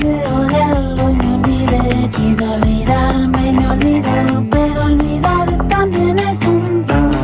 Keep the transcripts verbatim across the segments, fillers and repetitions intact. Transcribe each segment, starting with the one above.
quise odiarlo y me olvidé. Quise olvidarme y me olvidó, pero olvidar también es un don.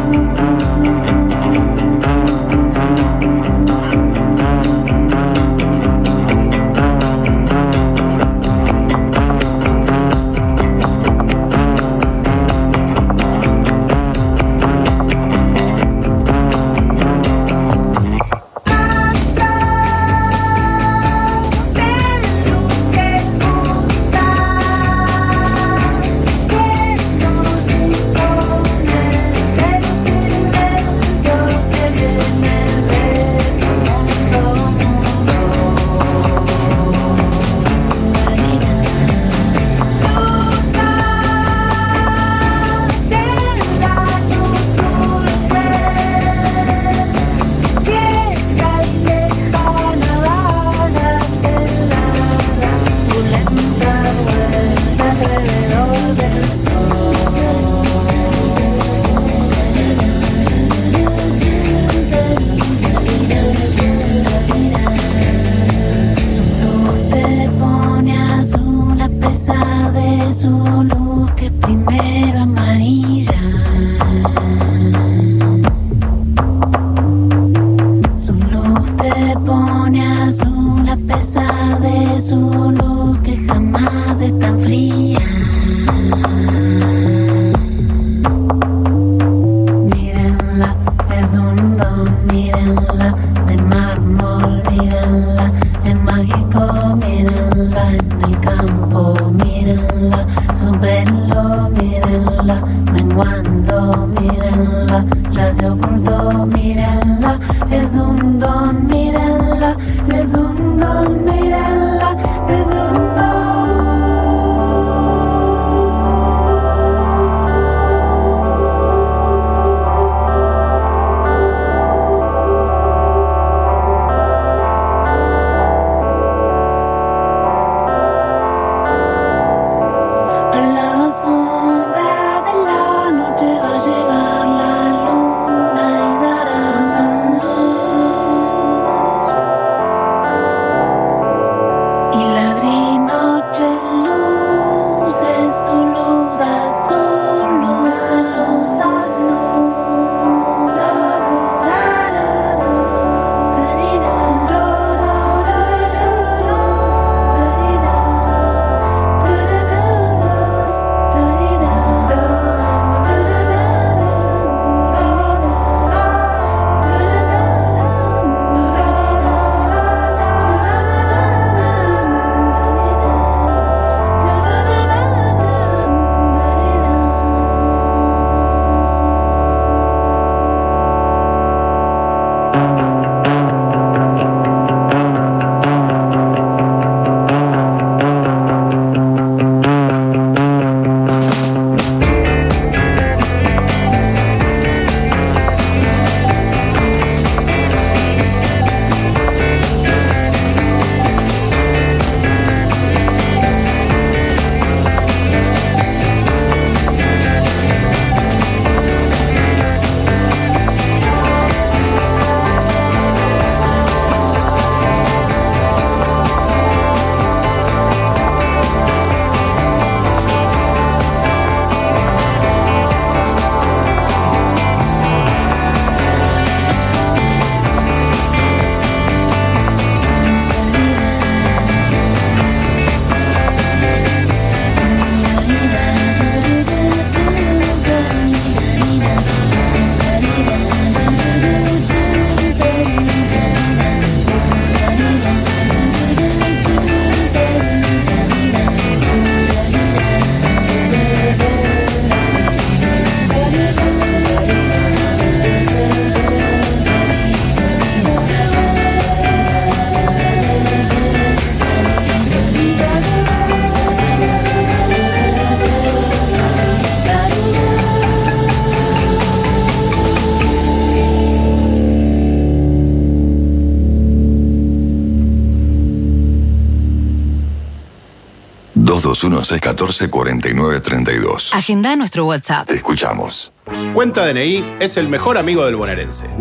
dos dos uno, seis uno cuatro, cuatro nueve tres dos. Agenda nuestro WhatsApp. Te escuchamos. Cuenta D N I es el mejor amigo del bonaerense.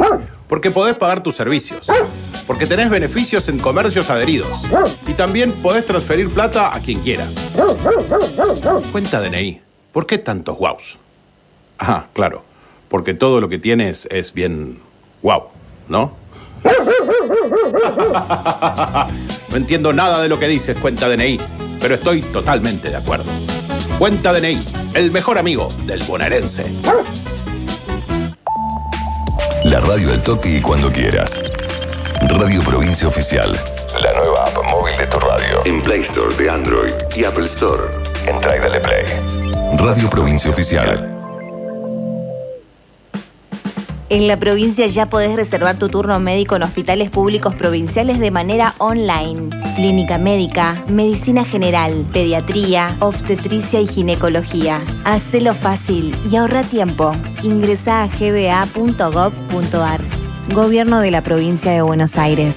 Porque podés pagar tus servicios. Porque tenés beneficios en comercios adheridos. Y también podés transferir plata a quien quieras. Cuenta D N I. ¿Por qué tantos guaus? Ah, claro. Porque todo lo que tienes es bien guau, ¿no? No entiendo nada de lo que dices, Cuenta D N I, pero estoy totalmente de acuerdo. Cuenta D N I, el mejor amigo del bonaerense. La radio al toque y cuando quieras. Radio Provincia Oficial. La nueva app móvil de tu radio. En Play Store de Android y Apple Store. Entra y dale play. Radio Provincia Oficial. En la provincia ya podés reservar tu turno médico en hospitales públicos provinciales de manera online. Clínica médica, medicina general, pediatría, obstetricia y ginecología. Hacelo fácil y ahorra tiempo. Ingresá a g b a punto gob punto a r. Gobierno de la Provincia de Buenos Aires.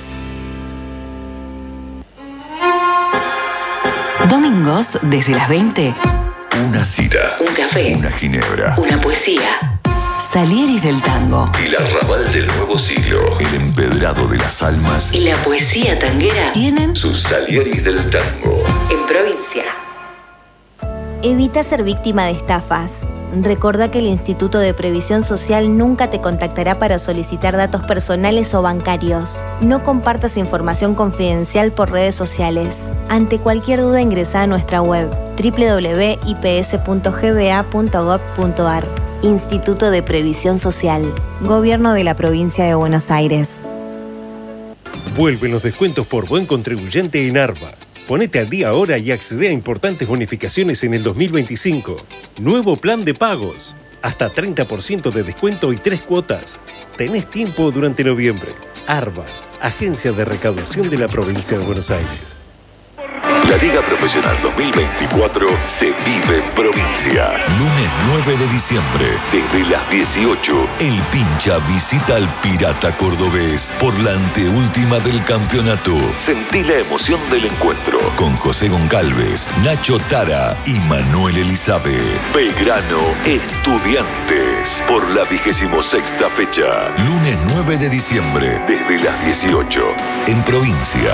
Domingos desde las veinte. Una cita. Un café. Una ginebra. Una poesía. Salieris del tango. El arrabal del nuevo siglo. El empedrado de las almas. Y la poesía tanguera tienen sus Salieris del tango. En provincia. Evita ser víctima de estafas. Recordá que el Instituto de Previsión Social nunca te contactará para solicitar datos personales o bancarios. No compartas información confidencial por redes sociales. Ante cualquier duda ingresá a nuestra web doble u doble u doble u punto i p s punto g b a punto gob punto a r. Instituto de Previsión Social. Gobierno de la Provincia de Buenos Aires. Vuelven los descuentos por buen contribuyente en Arba. Ponete al día ahora y accede a importantes bonificaciones en el dos mil veinticinco. Nuevo plan de pagos. Hasta treinta por ciento de descuento y tres cuotas. Tenés tiempo durante noviembre. Arba, Agencia de Recaudación de la Provincia de Buenos Aires. La Liga Profesional dos mil veinticuatro se vive en provincia. Lunes nueve de diciembre, desde las dieciocho, el Pincha visita al Pirata Cordobés por la anteúltima del campeonato. Sentí la emoción del encuentro con José Goncalves, Nacho Tara y Manuel Elizabe. Belgrano Estudiantes por la vigésimo sexta fecha. Lunes nueve de diciembre, desde las dieciocho, en provincia.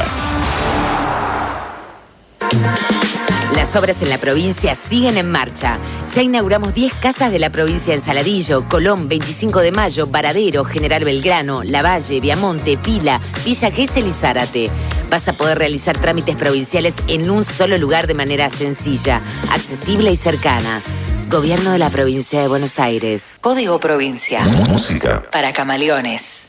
Las obras en la provincia siguen en marcha. Ya inauguramos diez casas de la provincia en Saladillo, Colón, veinticinco de mayo, Varadero, General Belgrano, Lavalle, Viamonte, Pila, Villa Gesell y Zárate. Vas a poder realizar trámites provinciales en un solo lugar de manera sencilla, accesible y cercana. Gobierno de la Provincia de Buenos Aires. Código Provincia. Música para camaleones.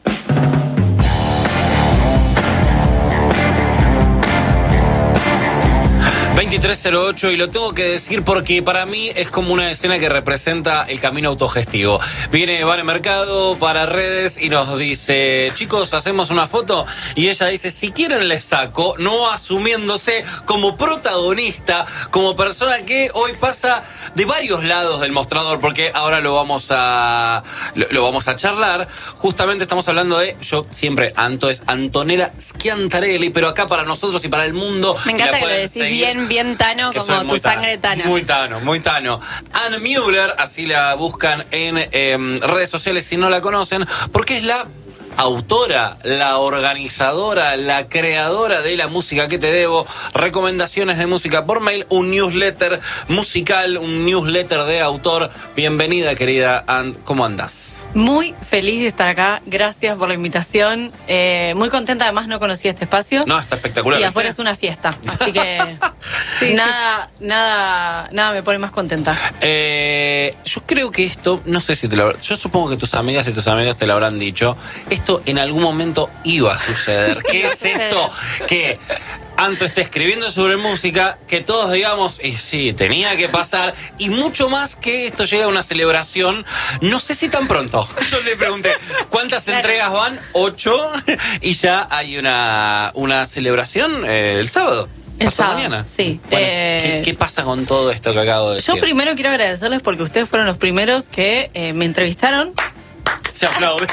veintitrés cero ocho, y lo tengo que decir porque para mí es como una escena que representa el camino autogestivo. Viene Vane Mercado para redes y nos dice: chicos, hacemos una foto, y ella dice: si quieren les saco, no asumiéndose como protagonista, como persona que hoy pasa de varios lados del mostrador, porque ahora lo vamos a lo, lo vamos a charlar. Justamente estamos hablando de, yo siempre, Anto es Antonella Schiantarelli, pero acá para nosotros y para el mundo. Me encanta que lo decís seguir. bien, bien Tano, que como tu sangre Tano. Muy Tano, muy Tano. Anne Müller, así la buscan en eh, redes sociales si no la conocen, porque es la autora, la organizadora, la creadora de La Música que te debo, recomendaciones de música por mail, un newsletter musical, un newsletter de autor. Bienvenida, querida Anne, ¿cómo andás? Muy feliz de estar acá, gracias por la invitación, eh, muy contenta, además no conocía este espacio. No, está espectacular. Y afuera es una fiesta, así que sí, nada, sí. nada, nada me pone más contenta. Eh, yo creo que esto, no sé si te lo, yo supongo que tus amigas y tus amigos te lo habrán dicho, esto en algún momento iba a suceder. ¿Qué es esto? Que Anto esté escribiendo sobre música, que todos digamos, y sí, tenía que pasar, y mucho más que esto llega a una celebración, no sé si tan pronto. Yo le pregunté, ¿cuántas claro. entregas van? Ocho, y ya hay una, una celebración eh, el sábado. El sábado, mañana. Sí. Bueno, eh, ¿qué, ¿Qué pasa con todo esto que acabo de decir? Yo primero quiero agradecerles porque ustedes fueron los primeros que eh, me entrevistaron Se aplaude.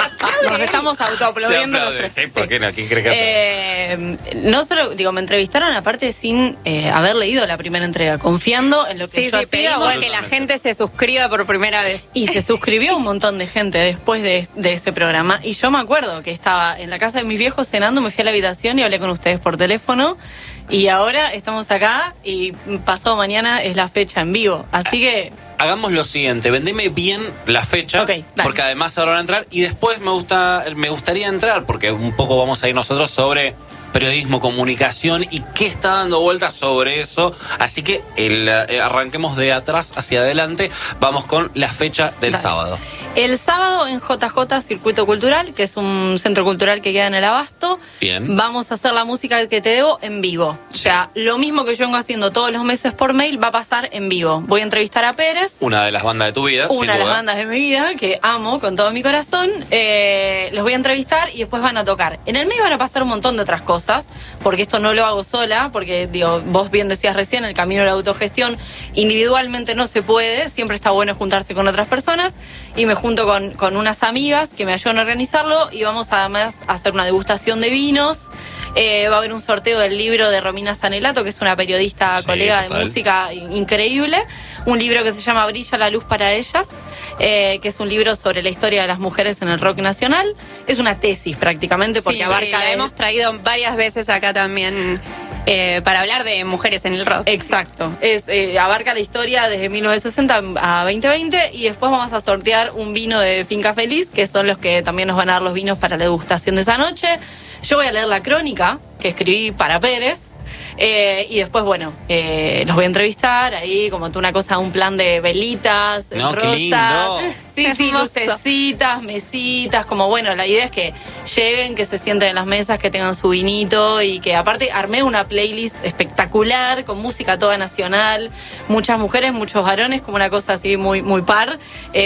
Nos estamos autoaplaudiendo Se los aplaude. tres. Sí, ¿por qué no? ¿Quién cree que Eh, no solo, digo, me entrevistaron aparte sin eh, haber leído la primera entrega, confiando en lo que Sí, yo sí, pido hacía. bueno, que la gente se suscriba por primera vez. Y se suscribió un montón de gente después de, de ese programa. Y yo me acuerdo que estaba en la casa de mis viejos cenando, me fui a la habitación y hablé con ustedes por teléfono. Y ahora estamos acá y pasado mañana es la fecha en vivo. Así que... Hagamos lo siguiente, vendeme bien la fecha, Ok, dale. porque además ahora van a entrar y después me gusta, me gustaría entrar, porque un poco vamos a ir nosotros sobre periodismo, comunicación y qué está dando vueltas sobre eso. Así que el, eh, arranquemos de atrás hacia adelante, vamos con la fecha del Dale. sábado. El sábado en J J Circuito Cultural, que es un centro cultural que queda en el Abasto, Bien. vamos a hacer la música que te debo en vivo. O sea, lo mismo que yo vengo haciendo todos los meses por mail va a pasar en vivo. Voy a entrevistar a Pérez, Una de las bandas de tu vida, sin una de las duda. bandas de mi vida, que amo con todo mi corazón. Eh, los voy a entrevistar y después van a tocar. En el medio van a pasar un montón de otras cosas, porque esto no lo hago sola, porque digo, vos bien decías recién, el camino de la autogestión individualmente no se puede, siempre está bueno juntarse con otras personas, y me junto con, con unas amigas que me ayudan a organizarlo, y vamos además a hacer una degustación de vinos. Eh, va a haber un sorteo del libro de Romina Sanelato, que es una periodista, Sí, colega total. de música in- increíble. Un libro que se llama Brilla la luz para ellas, eh, que es un libro sobre la historia de las mujeres en el rock nacional. Es una tesis prácticamente, porque Sí, abarca... la de- hemos traído varias veces acá también eh, para hablar de mujeres en el rock. Exacto. Es, eh, abarca la historia desde mil novecientos sesenta a veinte veinte, y después vamos a sortear un vino de Finca Feliz, que son los que también nos van a dar los vinos para la degustación de esa noche. Yo voy a leer la crónica que escribí para Pérez. Eh, y después, bueno, eh, los voy a entrevistar ahí, como tú una cosa, un plan de velitas, No, qué rosas. lindo. Sí, sí, Hermoso. lucecitas, mesitas, como bueno, la idea es que lleguen, que se sienten en las mesas, que tengan su vinito, y que aparte armé una playlist espectacular, con música toda nacional, muchas mujeres, muchos varones, como una cosa así muy, muy par.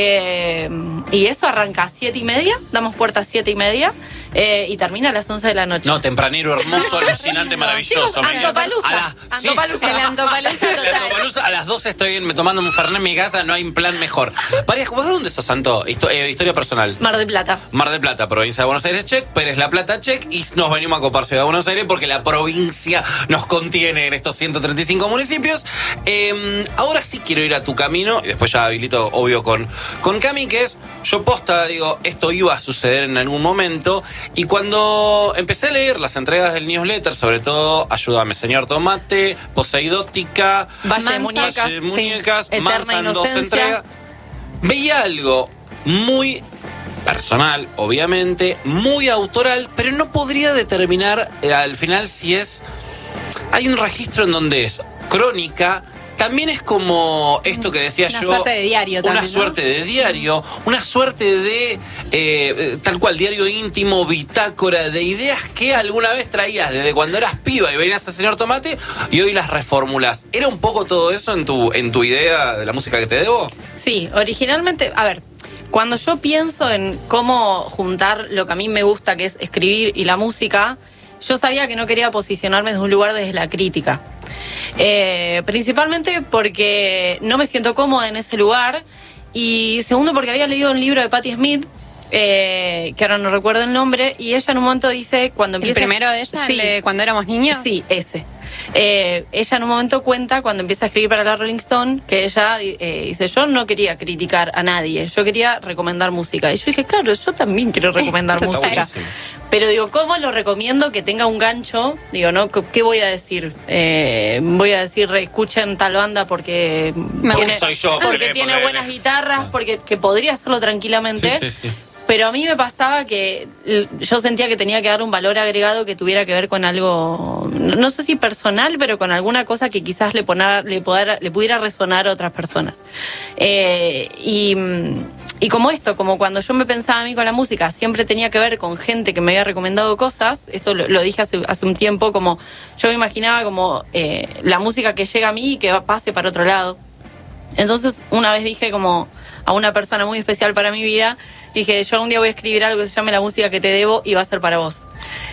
Eh, y eso arranca a siete y media, damos puerta a siete y media, eh, y termina a las once de la noche. No, tempranero, hermoso, alucinante, maravilloso. Chicos, me encanta. Antopalusa. A la- sí. Antopalusa. El Antopalusa La total. Antopalusa, a las doce estoy en- tomando un fernet en mi casa, no hay un plan mejor. Varias, ¿vos de dónde sos, Santo? Histo- eh, historia personal. Mar del Plata. Mar del Plata, provincia de Buenos Aires, check. Pérez La Plata, check. Y nos venimos a copar Ciudad de Buenos Aires porque la provincia nos contiene en estos ciento treinta y cinco municipios. Eh, ahora sí quiero ir a tu camino, y después ya habilito, obvio, con, con Cami, que es, yo posta, digo, esto iba a suceder en algún momento. Y cuando empecé a leer las entregas del newsletter, sobre todo, Ayúdame, Señor Tomate, Poseidótica, Valle de Mansa, Muñecas. Valle de Muñecas, sí. Mansa Eterna en dos Inocencia. entregas. Veía algo muy personal, obviamente, muy autoral, pero no podría determinar eh, al final si es... Hay un registro en donde es crónica, también es como esto que decía Una yo... suerte de diario Una también, ¿no? suerte de diario, una suerte de, eh, eh, tal cual, diario íntimo, bitácora, de ideas que alguna vez traías desde cuando eras piba y venías a Señor Tomate y hoy las reformulas. ¿Era un poco todo eso en tu, en tu idea de la música que te debo? Sí, originalmente, a ver, cuando yo pienso en cómo juntar lo que a mí me gusta, que es escribir, y la música, yo sabía que no quería posicionarme desde un lugar desde la crítica. Eh, principalmente porque no me siento cómoda en ese lugar, y segundo porque había leído un libro de Patti Smith, eh, que ahora no recuerdo el nombre, y ella en un momento dice, cuando ¿El empieza... primero de ella? Sí. ¿El de cuando éramos niños? Sí, ese. Eh, ella en un momento cuenta, cuando empieza a escribir para la Rolling Stone, que ella eh, dice, yo no quería criticar a nadie, yo quería recomendar música. Y yo dije, claro, yo también quiero recomendar Está música. buenísimo. Pero digo, ¿cómo lo recomiendo que tenga un gancho? Digo, ¿no? ¿Qué voy a decir? Eh, voy a decir, escuchen tal banda porque, Porque tiene, soy yo, porque porque- tiene porque- buenas guitarras, porque que podría hacerlo tranquilamente. Sí, sí, sí. Pero a mí me pasaba que l- yo sentía que tenía que dar un valor agregado que tuviera que ver con algo, no no sé si personal, pero con alguna cosa que quizás le, ponar, le, poder- le pudiera resonar a otras personas. Eh, y, mm, y como esto, como cuando yo me pensaba a mí con la música, siempre tenía que ver con gente que me había recomendado cosas, esto lo, lo dije hace, hace un tiempo, como yo me imaginaba como eh, la música que llega a mí y que va- pase para otro lado. Entonces una vez dije como a una persona muy especial para mi vida, dije, yo un día voy a escribir algo que se llame La música que te debo y va a ser para vos.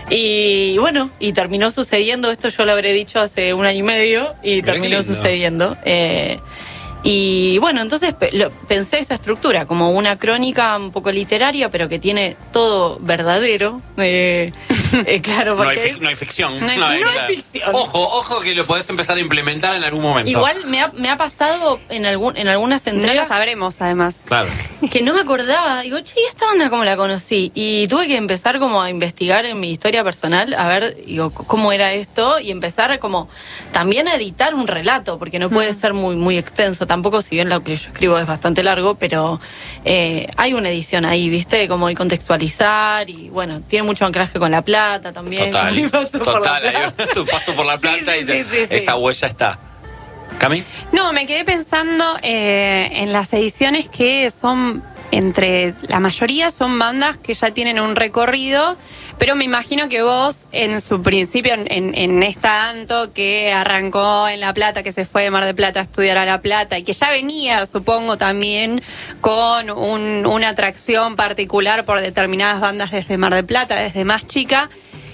Y bueno, y terminó sucediendo, esto yo lo habré dicho hace un año y medio, y Mirá qué terminó lindo. sucediendo. Eh, Y bueno, entonces pe- lo, pensé esa estructura como una crónica un poco literaria, pero que tiene todo verdadero. Eh, eh, claro, No hay, porque fic- no hay ficción. No hay- hay no hay nada. ficción. Ojo, ojo que lo podés empezar a implementar en algún momento. igual me ha, me ha pasado en algún en algunas No lo entregas sabremos, además. Claro. que no me acordaba. Digo, che, ¿y esta banda cómo la conocí? Y tuve que empezar como a investigar en mi historia personal, a ver, digo, c- cómo era esto, y empezar como también a editar un relato, porque no puede ser muy, muy extenso. Tampoco, si bien lo que yo escribo es bastante largo, pero eh, hay una edición ahí, ¿viste? Como y contextualizar, y bueno, tiene mucho anclaje con La Plata también. Total, con mi paso por La total. Plata. Ahí, tu paso por La Plata Sí, y te- sí, sí, sí. esa huella está. ¿Cami? No, me quedé pensando eh, en las ediciones que son, entre la mayoría son bandas que ya tienen un recorrido, pero me imagino que vos en su principio, en, en, en esta Anto que arrancó en La Plata, que se fue de Mar del Plata a estudiar a La Plata y que ya venía, supongo, también con un, una atracción particular por determinadas bandas desde Mar del Plata, desde más chica.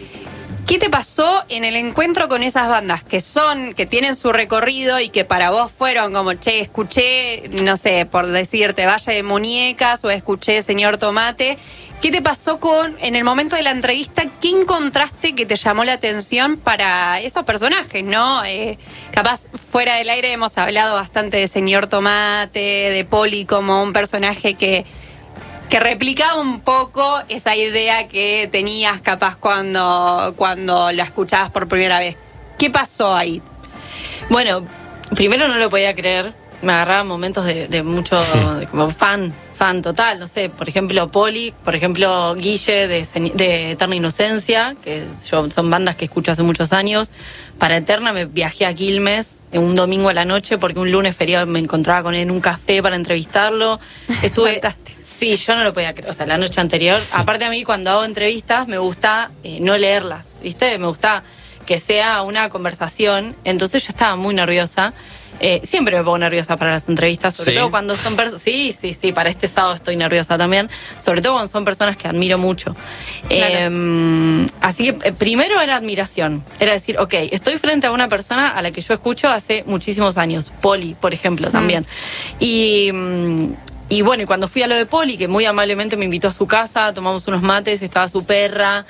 ¿Qué te pasó en el encuentro con esas bandas que son, que tienen su recorrido y que para vos fueron como, che, escuché, no sé, por decirte, Valle de Muñecas o escuché Señor Tomate? ¿Qué te pasó con, en el momento de la entrevista, qué encontraste que te llamó la atención para esos personajes, no? Eh, capaz, fuera del aire hemos hablado bastante de Señor Tomate, de Poli como un personaje que... que replicaba un poco esa idea que tenías capaz cuando, cuando la escuchabas por primera vez. ¿Qué pasó ahí? Bueno, primero no lo podía creer. Me agarraba momentos de, de mucho, de como fan, fan total. No sé, por ejemplo, Poli, por ejemplo, Guille de, Sen- de Eterna Inocencia, que yo, son bandas que escucho hace muchos años. Para Eterna me viajé a Quilmes un domingo a la noche porque un lunes feriado me encontraba con él en un café para entrevistarlo. Estuve... Sí, yo no lo podía creer. O sea, la noche anterior. Aparte a mí, cuando hago entrevistas, me gusta eh, no leerlas, ¿viste? Me gusta que sea una conversación. Entonces yo estaba muy nerviosa. Eh, siempre me pongo nerviosa para las entrevistas, sobre ¿Sí? todo cuando son personas... Sí, sí, sí, para este sábado estoy nerviosa también. Sobre todo cuando son personas que admiro mucho. Claro. Eh, así que eh, primero era admiración. Era decir, ok, estoy frente a una persona a la que yo escucho hace muchísimos años. Poli, por ejemplo, también. Y... mm, Y bueno, y cuando fui a lo de Poli, que muy amablemente me invitó a su casa, tomamos unos mates, estaba su perra,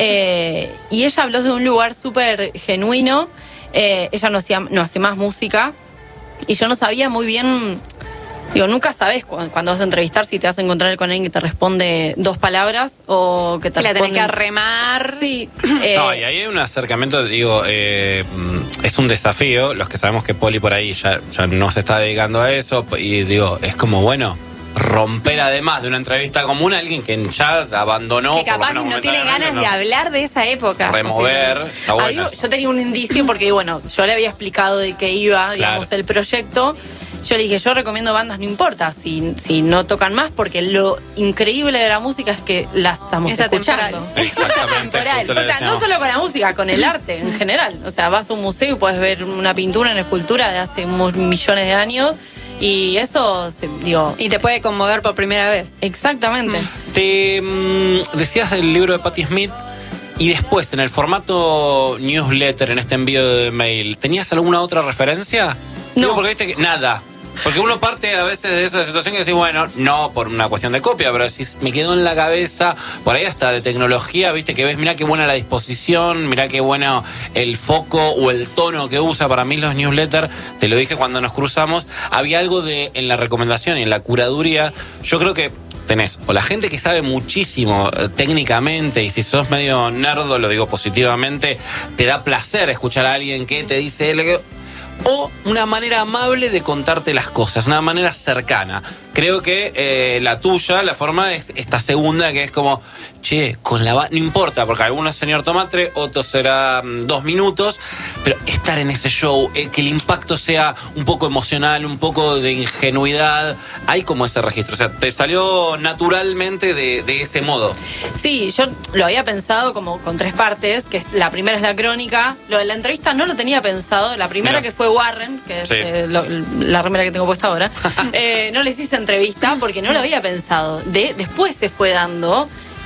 eh, y ella habló de un lugar súper genuino. Eh, ella no, hacía, no hace más música, y yo no sabía muy bien, digo, nunca sabes cu- cuando vas a entrevistar si te vas a encontrar con alguien que te responde dos palabras o que te La tenés responde... que remar. Sí. eh, No, y ahí hay un acercamiento, digo, eh, mm, es un desafío, los que sabemos que Poli por ahí ya, ya no se está dedicando a eso, y digo, es como, bueno, romper además de una entrevista común a alguien que ya abandonó... Que capaz por lo menos no tiene momentáneamente, ganas no. de hablar de esa época. Remover, está Ahí bueno. yo tenía un indicio porque, bueno, yo le había explicado de qué iba, digamos, Claro. el proyecto. Yo le dije, yo recomiendo bandas, no importa si, si no tocan más, porque lo increíble de la música es que la estamos Es escuchando. atemporal. Exactamente, Temporal. justo lo O sea, no decíamos. solo con la música, con el arte en general. O sea, vas a un museo y puedes ver una pintura, una escultura de hace unos millones de años, y eso, se, digo... Y te puede conmover por primera vez. Exactamente. Te mm, decías del libro de Patti Smith y después en el formato newsletter, en este envío de mail, ¿tenías alguna otra referencia? No. Digo, porque viste que nada. Porque uno parte a veces de esa situación que decís, bueno, no por una cuestión de copia, pero si me quedó en la cabeza, por ahí hasta de tecnología, viste que ves, mirá qué buena la disposición, mirá qué bueno el foco o el tono que usa. Para mí los newsletters, te lo dije cuando nos cruzamos, había algo de en la recomendación y en la curaduría. Yo creo que tenés o la gente que sabe muchísimo eh, técnicamente, y si sos medio nerdo, lo digo positivamente, te da placer escuchar a alguien que te dice lo que... o una manera amable de contarte las cosas, una manera cercana. Creo que eh, la tuya, la forma es esta segunda, que es como, che, con la ba- no importa, porque algunos es Señor Tomate, otros será mm, dos minutos, pero estar en ese show, eh, que el impacto sea un poco emocional, un poco de ingenuidad, hay como ese registro, o sea, te salió naturalmente de, de ese modo. Sí, yo lo había pensado como con tres partes, que es- la primera es la crónica, lo de la entrevista no lo tenía pensado, la primera Mira. que fue Warren, que es Sí. eh, lo- la remera que tengo puesta ahora, eh, no les hice entrevista porque no lo había pensado, de, después se fue dando,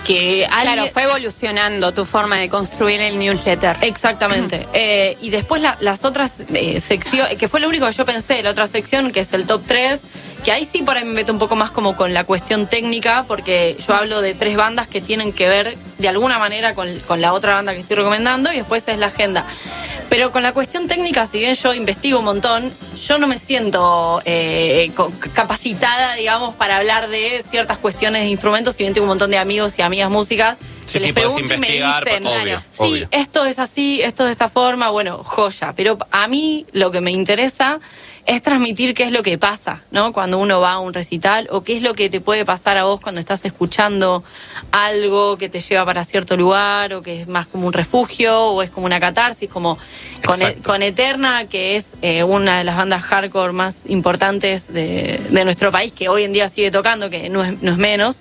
que alguien... Claro, fue evolucionando tu forma de construir el newsletter. Exactamente. eh, y después la, las otras eh, secciones, que fue lo único que yo pensé, la otra sección, que es el top tres, que ahí sí por ahí me meto un poco más como con la cuestión técnica, porque yo hablo de tres bandas que tienen que ver de alguna manera con, con la otra banda que estoy recomendando, y después es la agenda. Pero con la cuestión técnica, si bien yo investigo un montón, yo no me siento eh, capacitada, digamos, para hablar de ciertas cuestiones de instrumentos, si bien tengo un montón de amigos y amigas músicas, Sí, que sí, les puedes pregunto y me investigar, dicen, obvio, sí, obvio. esto es así, esto de esta forma, bueno, joya. Pero a mí lo que me interesa es transmitir qué es lo que pasa, ¿no? Cuando uno va a un recital, o qué es lo que te puede pasar a vos cuando estás escuchando algo que te lleva para cierto lugar, o que es más como un refugio, o es como una catarsis, como con, e- con Eterna, que es eh, una de las bandas hardcore más importantes de, de nuestro país, que hoy en día sigue tocando, que no es, no es menos.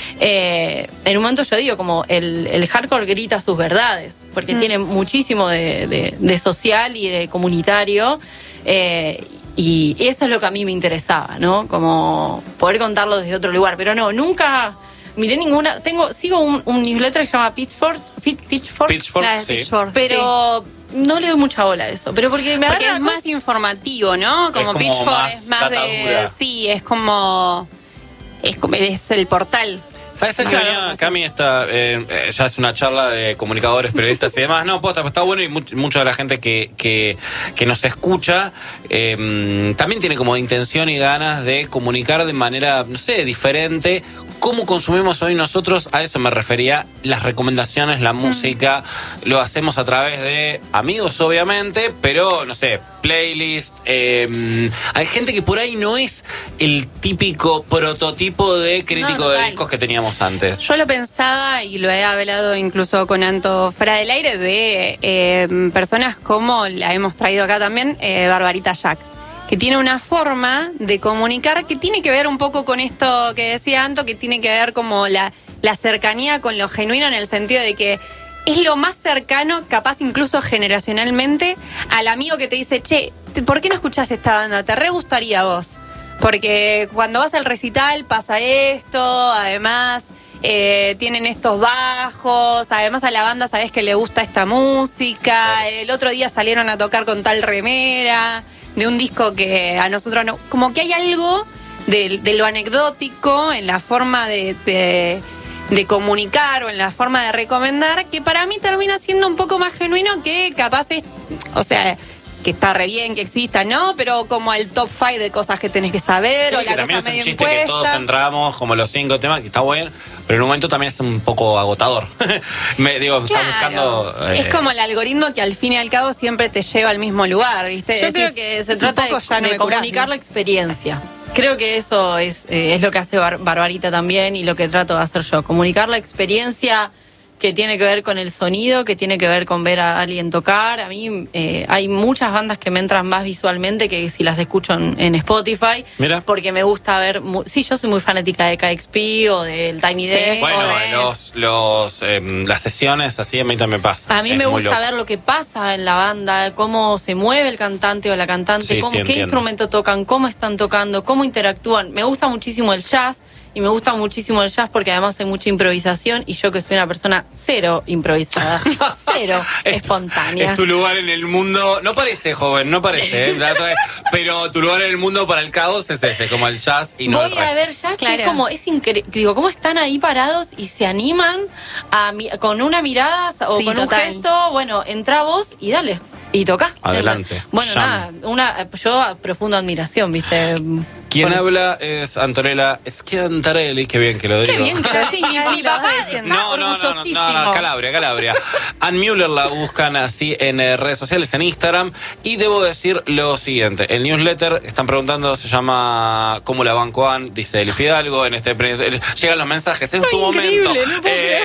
Eh, en un momento yo digo, como el, el hardcore grita sus verdades, porque mm. tiene muchísimo de, de, de social y de comunitario, eh, y eso es lo que a mí me interesaba, ¿no? Como poder contarlo desde otro lugar. Pero no, nunca miré ninguna... Tengo, sigo un, un newsletter que se llama Pitchfork. Pitchfork, Pitchfork, ah, sí. Pitchfork, pero sí. No le doy mucha bola a eso. Pero porque me porque agarra es más cosa... informativo, ¿no? Como, como Pitchfork más es más de... Sí, es como... Es, como, es el portal. ¿Sabes que Claro, venía, Cami, esta, eh, ya es una charla de comunicadores, periodistas y demás? No, posta, está bueno, y much, mucha de la gente que, que, que nos escucha eh, también tiene como intención y ganas de comunicar de manera, no sé, diferente cómo consumimos hoy nosotros. A eso me refería, las recomendaciones, la música, mm. lo hacemos a través de amigos, obviamente, pero, no sé, playlist. Eh, hay gente que por ahí no es el típico prototipo de crítico no, de discos que teníamos antes. Yo lo pensaba y lo he hablado incluso con Anto fuera del aire de eh, personas como la hemos traído acá también, eh, Barbarita Jack, que tiene una forma de comunicar que tiene que ver un poco con esto que decía Anto, que tiene que ver como la, la cercanía con lo genuino, en el sentido de que es lo más cercano, capaz incluso generacionalmente, al amigo que te dice, che, ¿por qué no escuchás esta banda? ¿Te re gustaría a vos? Porque cuando vas al recital pasa esto, además eh, tienen estos bajos, además a la banda sabés que le gusta esta música, el otro día salieron a tocar con tal remera, de un disco que a nosotros no... Como que hay algo de, de lo anecdótico en la forma de, de, de comunicar o en la forma de recomendar, que para mí termina siendo un poco más genuino que capaz es... O sea... que está re bien que exista, ¿no? Pero como el top five de cosas que tenés que saber, sí, o la cosa medio impuesta. También es un chiste que todos entramos como los cinco temas, que está bueno, pero en un momento también es un poco agotador. Me digo, claro, está buscando... Eh... Es como el algoritmo que al fin y al cabo siempre te lleva al mismo lugar, ¿viste? Yo Decís, creo que se trata de, no de comunicar la experiencia. Creo que eso es, eh, es lo que hace Bar- Barbarita también, y lo que trato de hacer yo. Comunicar la experiencia que tiene que ver con el sonido, que tiene que ver con ver a alguien tocar. A mí eh, hay muchas bandas que me entran más visualmente que si las escucho en, en Spotify. Mira. Porque me gusta ver... Mu- sí, yo soy muy fanática de K X P o del Tiny Sí. Desk. Bueno, o de... los, los, eh, las sesiones así a mí también me pasa. A mí es me gusta loco. ver lo que pasa en la banda, cómo se mueve el cantante o la cantante, Sí, cómo, sí, qué entiendo. instrumento tocan, cómo están tocando, cómo interactúan. Me gusta muchísimo el jazz. Y me gusta muchísimo el jazz porque además hay mucha improvisación, y yo que soy una persona cero improvisada, cero es, espontánea. Es tu lugar en el mundo, no parece, joven, no parece, ¿eh? Pero tu lugar en el mundo para el caos es ese, como el jazz y no Voy el a resto. ver jazz, Claro. que es como, es increíble, digo, cómo están ahí parados y se animan a mi- con una mirada o Sí, con total. un gesto, bueno, entra vos y dale. Y toca. Adelante. Bueno, Llame. nada, una, yo profunda admiración, ¿viste? Quien Por eso. habla es Antonella Schiantarelli, qué bien que lo digo. Qué bien que lo decís, mi, mi papá está No, no, no, no, orgullosísimo. no, no, Calabria, Calabria. Ann Müller la buscan así en eh, redes sociales, en Instagram. Y debo decir lo siguiente: el newsletter, están preguntando, se llama ¿Cómo la banco Ann? Dice el Fidalgo. En este pre- llegan los mensajes, es Ay, tu increíble, momento. no puedo Eh,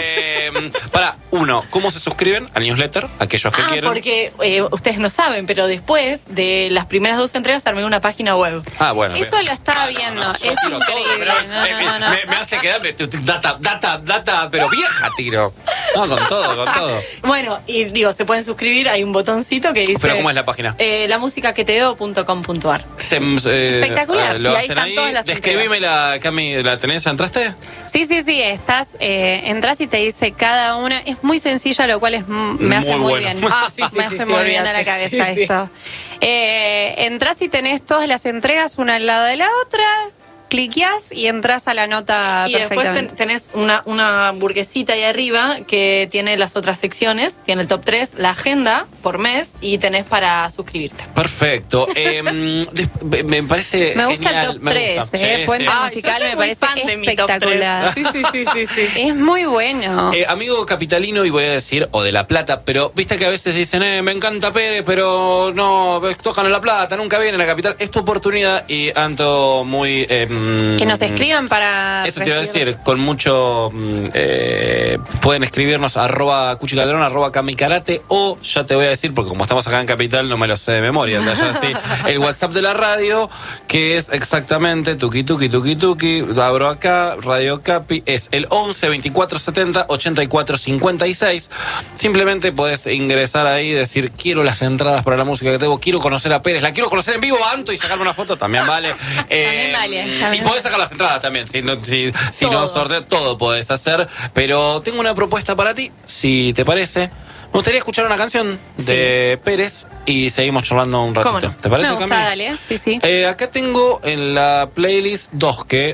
Eh, para, uno, ¿cómo se suscriben al newsletter? Aquellos que ah, quieren. porque eh, ustedes no saben, pero después de las primeras dos entregas armé una página web. Ah, bueno. Eso bien. lo estaba viendo. No, no, yo es tiro todo, increíble. pero No, me, no, no. me- me hace quedarme data, data, data, pero vieja tiro. No, con todo, con todo. Bueno, y digo, se pueden suscribir, hay un botoncito que dice... Pero ¿cómo es la página? Eh, la música que te veo punto com punto ar. Se, eh, Espectacular. eh, lo Y ahí hacen están ahí. todas las Describime la, Cami, ¿la tenés? ¿Entraste? Sí, sí, sí, estás, eh, entras y te dice cada una, es muy sencilla, lo cual es m- me hace Muy muy bueno. bien. Ah, sí, sí, me sí, hace sí, muy bien a la olvídate. cabeza Sí, sí. esto. Eh, entras y tenés todas las entregas una al lado de la otra, cliqueás y entras a la nota Y después perfectamente. ten- tenés una, una hamburguesita ahí arriba que tiene las otras secciones, tiene el top tres, la agenda por mes y tenés para suscribirte. Perfecto. Eh, des- me- me parece Me gusta genial. el top me tres, gusta. eh, Sí, Puente sí. Ay, musical yo soy me muy parece fan de mi top espectacular. tres. Sí, sí, sí, sí, sí. Es muy bueno. Eh, amigo capitalino, y voy a decir, o de La Plata, pero viste que a veces dicen, eh, me encanta Pérez, pero no, tocan en La Plata, nunca viene a la capital. Es tu oportunidad y ando muy... eh, que nos escriban para... Eso te iba a recibir- decir, con mucho... mm, eh, pueden escribirnos arroba cuchicalderón, arroba camicarate, o ya te voy a decir, porque como estamos acá en Capital no me lo sé de memoria, o sea, ya sí, el WhatsApp de la radio, que es exactamente tuki tuki tuki tuki, abro acá, Radio Capi, es el once veinticuatro setenta ochenta y cuatro cincuenta y seis. Simplemente podés ingresar ahí y decir, quiero las entradas para la música que tengo, quiero conocer a Pérez, la quiero conocer en vivo, Anto, y sacarme una foto, también vale. Eh, También vale, y también podés vale. sacar las entradas también, si no, si, si no Todo. sorteas, todo podés hacer. Pero tengo una propuesta para ti, si te parece. Me gustaría escuchar una canción de Pérez y seguimos charlando un ratito. ¿Cómo no? ¿Te parece, Me gusta, Cami? dale, sí, sí. Eh, acá tengo en la playlist dos que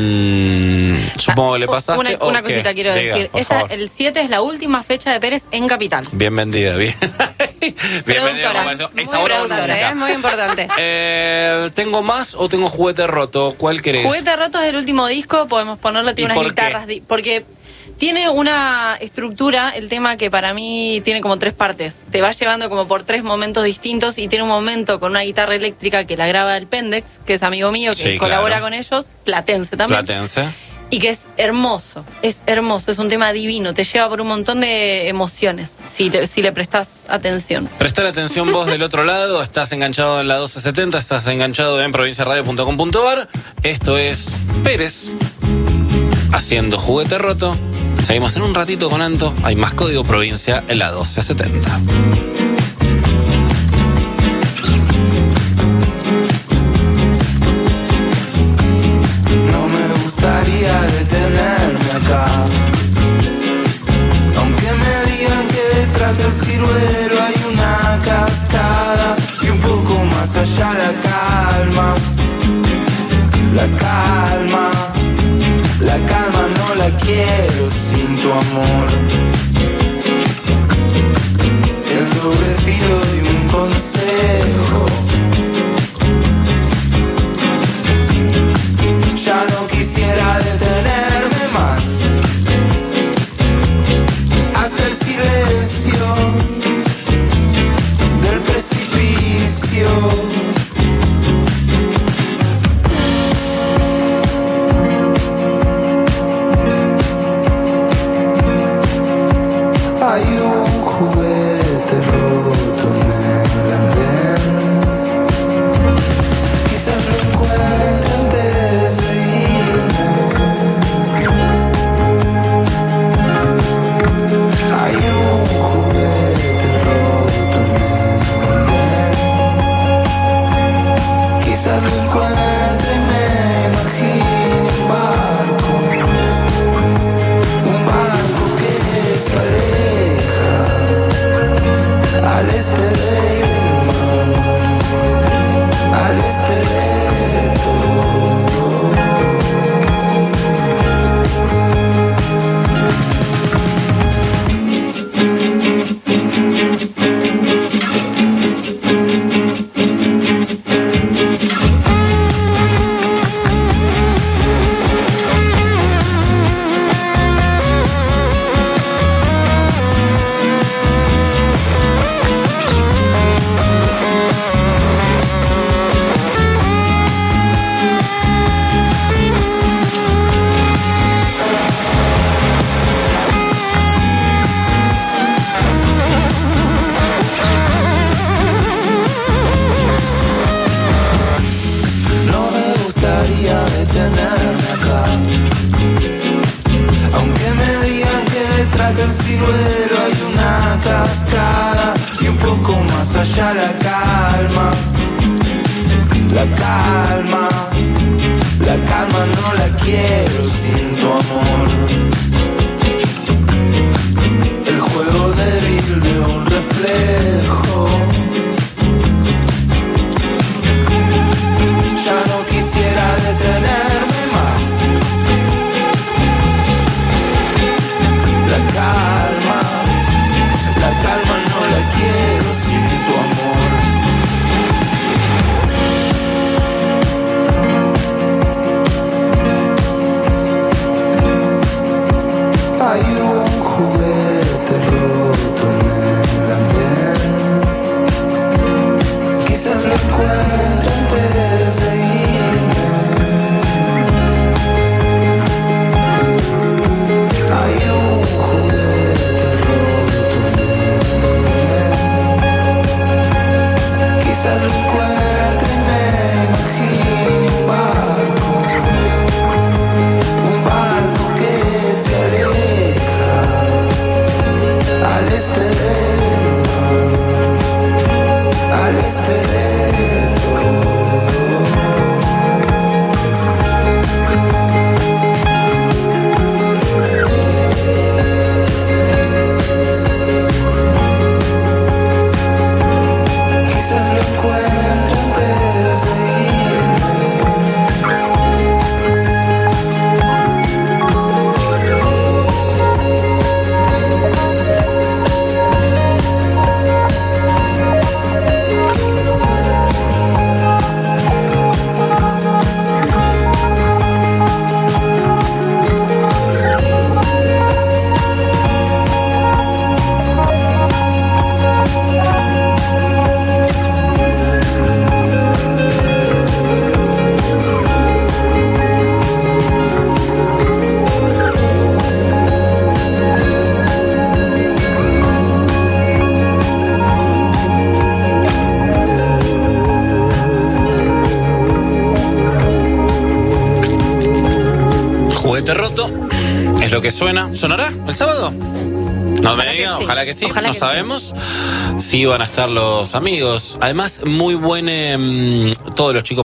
mm, supongo que le pasaste. Una, ¿o una qué? cosita quiero Diga, decir. por Esta, favor. el siete es la última fecha de Pérez en Capital. Bien vendida, bien. Bienvenida, Productora. compañero. Es Muy ahora o importante, nunca. es muy importante. Eh, ¿Tengo más o tengo juguete roto? ¿Cuál querés? Juguete Roto es el último disco, podemos ponerlo, tiene ¿Y unas por qué? guitarras. di- Porque tiene una estructura, el tema que para mí tiene como tres partes. Te va llevando como por tres momentos distintos y tiene un momento con una guitarra eléctrica que la graba el Pendex, que es amigo mío, que Sí, colabora claro. con ellos, platense también. Platense. Y que es hermoso, es hermoso, es un tema divino, te lleva por un montón de emociones, si, te- si le prestas atención. Prestar atención vos del otro lado, estás enganchado en la doce setenta, estás enganchado en provincia radio punto com punto ar. Esto es Pérez haciendo juguete roto. Seguimos en un ratito con Anto, hay más Código Provincia en la doce setenta. No me gustaría detenerme acá, aunque me digan que detrás del ciruelo hay una cascada y un poco más allá la calma, la calma, la calma no la quiero sin tu amor. El doble filo de un consejo. Ya no quisiera detenerme más. Hasta el silencio del precipicio. Hay un juguete roto en el andén. Quizás lo encuentre antes de irme. Hay un juguete roto en el andén. calma, la calma, la calma no la quiero sin tu amor. El juego débil de un reflejo. Ya no quisiera detenerme más. La calma, la calma no la quiero sin tu amor. Hay un juguete roto en el andén. Quizás lo encuentre antes de irme. Hay un juguete roto en el andén. Quizás lo encuentre y me imagine un barco. Un barco que se aleja al este del mar, al este de todo. Quizás lo encuentre antes de irme. Juguete roto es lo que suena. ¿Sonará el sábado? No me digan, ojalá que sí, Ojalá no que sabemos si van a estar los amigos. Además, muy buen eh, todos los chicos,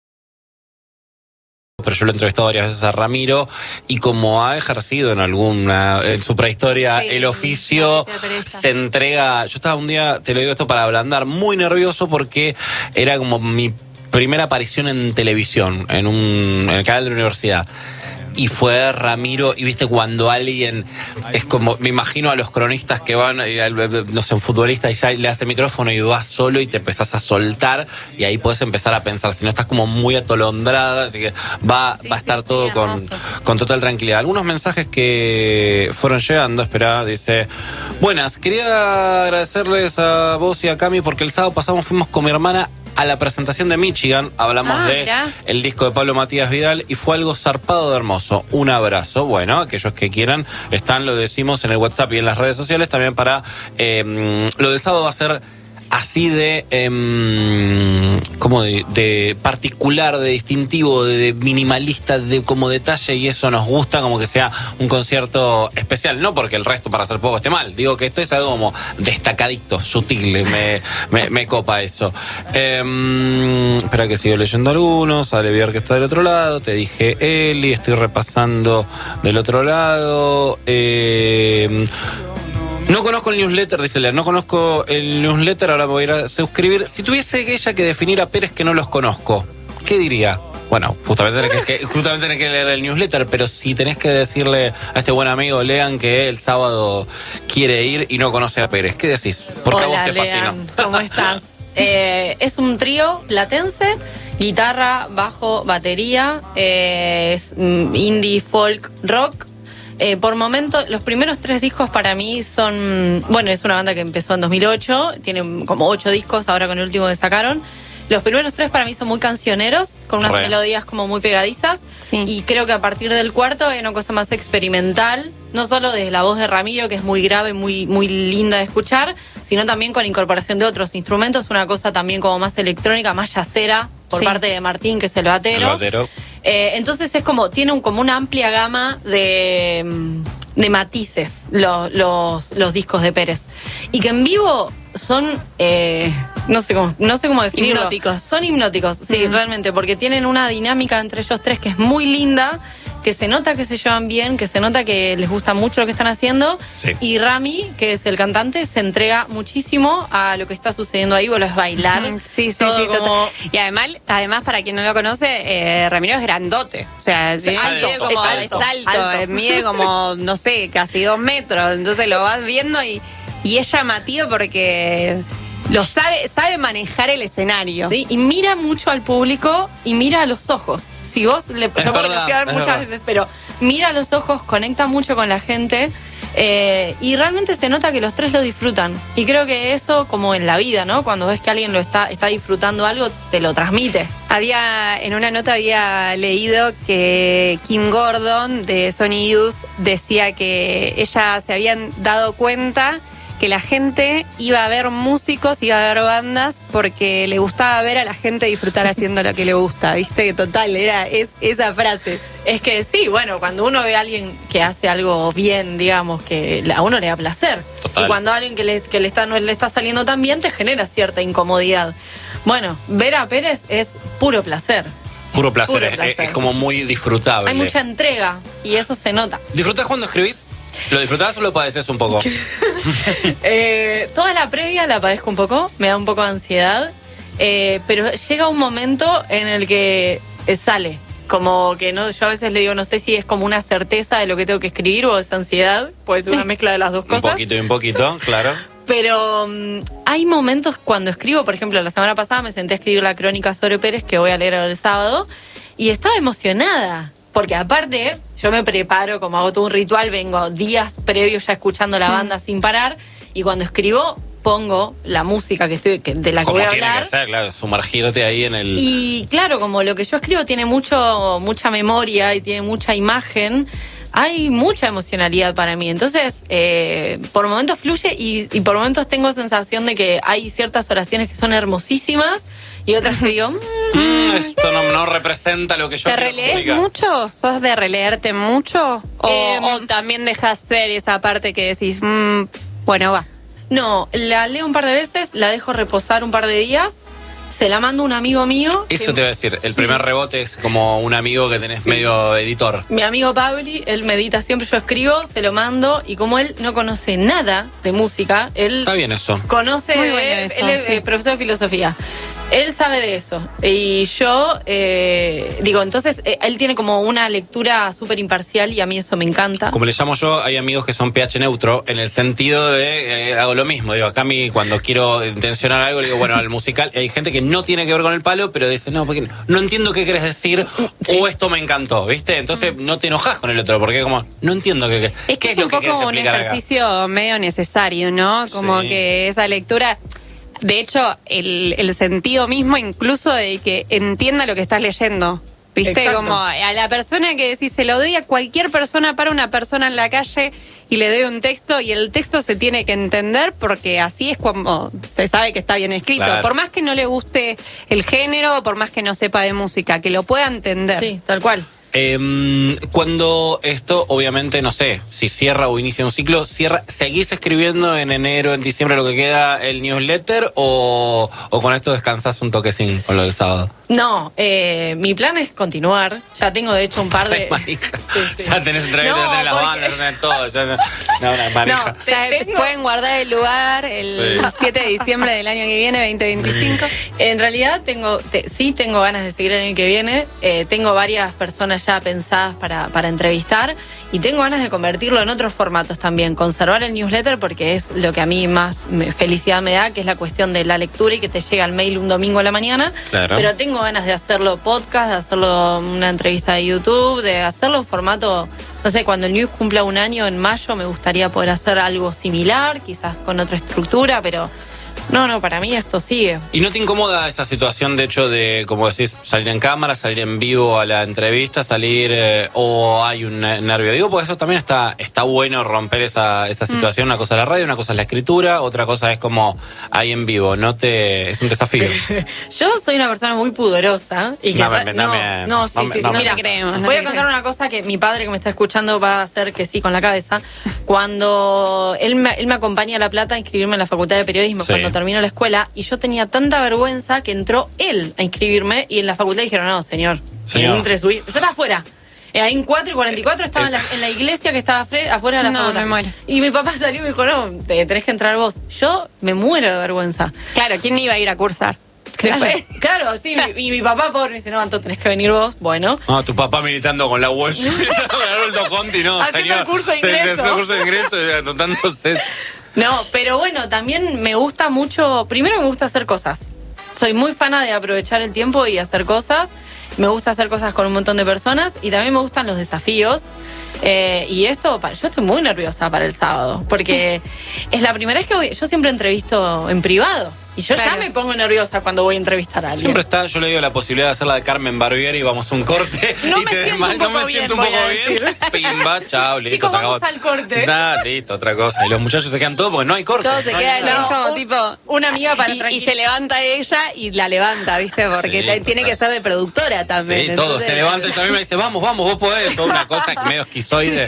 pero yo lo he entrevistado varias veces a Ramiro y como ha ejercido en alguna, en su prehistoria, Sí, el oficio, la pereza. se entrega. Yo estaba un día, te lo digo esto para ablandar, muy nervioso porque era como mi primera aparición en televisión, en un en el canal de la universidad. Y fue Ramiro, y viste cuando alguien es como, me imagino a los cronistas que van, no sé, un futbolista y ya le hace micrófono y vas solo y te empezás a soltar y ahí podés empezar a pensar, si no estás como muy atolondrada, así que va, Sí, va a estar sí, todo sí, con, hermoso. con total tranquilidad. Algunos mensajes que fueron llegando, espera, dice: buenas, quería agradecerles a vos y a Cami porque el sábado pasado fuimos con mi hermana a la presentación de Michigan, hablamos Ah, de mirá. el disco de Pablo Matías Vidal y fue algo zarpado de hermoso. Un abrazo. Bueno, aquellos que quieran, están, lo decimos en el WhatsApp y en las redes sociales también para... Eh, lo del sábado va a ser así de... Eh, como de, de particular, de distintivo, de, de minimalista, de como detalle, y eso nos gusta, como que sea un concierto especial, no porque el resto para hacer poco esté mal, digo que esto es algo como destacadito, sutil, me, me, me copa eso. Eh, espera que sigo leyendo algunos. Sale Viar que está del otro lado, te dije Eli, estoy repasando del otro lado. Eh, No conozco el newsletter, dice Lea, no conozco el newsletter, ahora me voy a ir a suscribir. Si tuviese ella que definir a Pérez que no los conozco, ¿qué diría? Bueno, justamente tenés que, justamente tenés que leer el newsletter, pero si tenés que decirle a este buen amigo Lean que el sábado quiere ir y no conoce a Pérez, ¿qué decís? Porque Hola, a vos te Lean, fascinó. ¿cómo estás? Eh, es un trío platense, guitarra, bajo, batería, eh, es mm, indie, folk, rock. Eh, por momento, los primeros tres discos para mí son... Bueno, es una banda que empezó en dos mil ocho, tiene como ocho discos ahora con el último que sacaron. Los primeros tres para mí son muy cancioneros, con unas Re. melodías como muy pegadizas. Sí. Y creo que a partir del cuarto hay una cosa más experimental, no solo desde la voz de Ramiro, que es muy grave, muy, muy linda de escuchar, sino también con incorporación de otros instrumentos, una cosa también como más electrónica, más yacera, por Sí. parte de Martín, que es el batero. El batero. Eh, entonces es como, tiene un, como una amplia gama de, mm, de matices los, los, los discos de Pérez. Y que en vivo son, eh, no sé cómo, no sé cómo definirlo. Hipnóticos. Son hipnóticos, sí, mm. realmente, porque tienen una dinámica entre ellos tres que es muy linda, que se nota que se llevan bien, que se nota que les gusta mucho lo que están haciendo. Sí. Y Rami, que es el cantante, se entrega muchísimo a lo que está sucediendo ahí, vos es bailar. Sí, sí, todo sí, como... total. Y además, además, para quien no lo conoce, eh, Ramiro es grandote. O sea, Sí, es alto, mide como, es es alto, alto, alto. eh, mide como, no sé, casi dos metros. Entonces lo vas viendo y, y es llamativo porque lo sabe, sabe manejar el escenario. Sí, y mira mucho al público y mira a los ojos. Si vos le Es yo verdad, lo fui a ver es muchas verdad. veces, pero mira a los ojos, conecta mucho con la gente eh, y realmente se nota que los tres lo disfrutan. Y creo que eso, como en la vida, ¿no? Cuando ves que alguien lo está, está disfrutando algo, te lo transmite. Había, en una nota había leído que Kim Gordon de Sony Youth decía que ella se habían dado cuenta que la gente iba a ver músicos, iba a ver bandas, porque le gustaba ver a la gente disfrutar haciendo lo que le gusta, ¿viste? Que total, era es, esa frase. Es que sí, bueno, cuando uno ve a alguien que hace algo bien, digamos, que a uno le da placer. Total. Y cuando a alguien que le, que le está, no le está saliendo tan bien, te genera cierta incomodidad. Bueno, ver a Pérez es puro placer. Puro placer, Puro es, placer. es como muy disfrutable. Hay mucha entrega y eso se nota. ¿Disfrutás cuando escribís? ¿Lo disfrutás o lo padeces un poco? eh, toda la previa la padezco un poco, me da un poco de ansiedad, eh, pero llega un momento en el que eh, sale. Como que no, yo a veces le digo, no sé si es como una certeza de lo que tengo que escribir o es ansiedad, puede ser una mezcla de las dos cosas. Un poquito y un poquito, claro. Pero um, hay momentos cuando escribo, por ejemplo, la semana pasada me senté a escribir la crónica sobre Pérez, que voy a leer el sábado, y estaba emocionada. Porque aparte, yo me preparo, como hago todo un ritual, vengo días previos ya escuchando la banda sin parar, y cuando escribo pongo la música que estoy que, de la que Como voy a tiene hablar. que ser, claro, sumergirte ahí en el... Y claro, como lo que yo escribo tiene mucho mucha memoria y tiene mucha imagen, hay mucha emocionalidad para mí. Entonces, eh, por momentos fluye y, y por momentos tengo sensación de que hay ciertas oraciones que son hermosísimas y otras que digo... Mm, esto no, no representa lo que yo ¿Te quiero relees publicar. mucho? ¿Sos de releerte mucho? ¿O, Eh, o también dejas ser esa parte que decís, mm, bueno, va? No, la leo un par de veces, la dejo reposar un par de días, se la mando a un amigo mío. Eso que- te iba a decir, el primer rebote es como un amigo que tenés Sí. medio editor. Mi amigo Pauli, él medita siempre, yo escribo, se lo mando y como él no conoce nada de música, él Está bien eso. conoce, Muy bueno de- eso, él es sí. eh, profesor de filosofía. Él sabe de eso. Y yo, eh, digo, entonces, eh, él tiene como una lectura súper imparcial y a mí eso me encanta. Como le llamo yo, hay amigos que son pH neutro, en el sentido de, eh, hago lo mismo, digo, acá a mí cuando quiero intencionar algo, le digo, bueno, al musical, hay gente que no tiene que ver con el palo, pero dice, no, porque no entiendo qué querés decir, o esto me encantó, ¿viste? Entonces no te enojas con el otro, porque como, no entiendo qué, qué, Es que qué es un lo que querés poco un explicar acá. ejercicio medio necesario, ¿no? Como Sí. que esa lectura, de hecho, el, el sentido mismo incluso de que entienda lo que estás leyendo. ¿Viste? Exacto. Como a la persona que decís, se lo doy a cualquier persona, para una persona en la calle y le doy un texto y el texto se tiene que entender porque así es como se sabe que está bien escrito. Claro. Por más que no le guste el género, por más que no sepa de música, que lo pueda entender. Sí, tal cual. Eh, cuando esto, obviamente, no sé, si cierra o inicia un ciclo, cierra, ¿seguís escribiendo en enero, en diciembre lo que queda el newsletter o, o con esto descansás un toquecín con lo del sábado? No, eh, mi plan es continuar. Ya tengo, de hecho, un par de... Ay, manija. Sí, sí. Ya tenés entrevistas, No, ya tenés las porque- bandas, ya tenés todo. Ya, no, una manija. No, Ya Tengo- pueden guardar el lugar el Sí. siete de diciembre del año que viene, veinte veinticinco. En realidad tengo, te- sí tengo ganas de seguir el año que viene. Eh, tengo varias personas ya pensadas para, para entrevistar y tengo ganas de convertirlo en otros formatos también. Conservar el newsletter porque es lo que a mí más me- felicidad me da, que es la cuestión de la lectura y que te llega el mail un domingo a la mañana. Claro. Pero tengo ganas de hacerlo podcast, de hacerlo una entrevista de YouTube, de hacerlo en formato, no sé, cuando el news cumpla un año en mayo me gustaría poder hacer algo similar, quizás con otra estructura, pero no, no, para mí esto sigue. ¿Y no te incomoda esa situación, de hecho, de, como decís, salir en cámara, salir en vivo a la entrevista, salir eh, o hay un eh, nervio? Digo, porque eso también está está bueno, romper esa, esa situación. Una cosa es la radio, una cosa es la escritura, otra cosa es como ahí en vivo. No te es un desafío. Yo soy una persona muy pudorosa y que No, ra- me- no, no me- no, sí, no me- sí, sí, no me- mira, No te creemos, no voy te a contar creemos. una cosa que mi padre que me está escuchando va a hacer que sí con la cabeza. Cuando él me, él me acompaña a La Plata a inscribirme en la Facultad de Periodismo, Sí. cuando termino la escuela y yo tenía tanta vergüenza que entró él a inscribirme y en la facultad dijeron, no, señor, Señor. entre su hijo. Yo estaba afuera. Eh, Ahí en cuatro y cuarenta y cuatro estaba en la, en la iglesia que estaba fre- afuera de la No, facultad. me muero. Y mi papá salió y me dijo, no, te, tenés que entrar vos. Yo me muero de vergüenza. Claro, ¿quién iba a ir a cursar? Claro, Después- claro, sí, mi- y mi papá pobre me dice, no, Anto, tenés que venir vos. Bueno. No, tu papá militando con la Walsh. Haroldo Conti, no, Haciendo señor. el curso de Se- se- ingreso. El curso de ingreso, eh, anotándose. No, pero bueno, también me gusta mucho, primero me gusta hacer cosas. Soy muy fana de aprovechar el tiempo y hacer cosas. Me gusta hacer cosas con un montón de personas y también me gustan los desafíos. Eh, y esto, pa- yo estoy muy nerviosa para el sábado, porque es la primera vez que voy, yo siempre entrevisto en privado. Y yo Claro. ya me pongo nerviosa cuando voy a entrevistar a alguien. Siempre está, yo le digo la posibilidad de hacer la de Carmen Barbieri y vamos a un corte. No y me te siento desma- un no poco me bien, siento un voy poco a bien. Pimba, chao, listo. Chicos, se acabó. vamos al corte. Ah, listo, otra cosa. Y los muchachos se quedan todos porque no hay corte. Todos se no hay quedan nada. ahí como Un- tipo... Una amiga para y, y tranquil- se levanta ella y la levanta, ¿viste? Porque Sí, te- tiene que ser de productora también. Sí, todo. entonces- Se levanta y a mí me dice, vamos, vamos, vos podés. Toda una cosa medio esquizoide.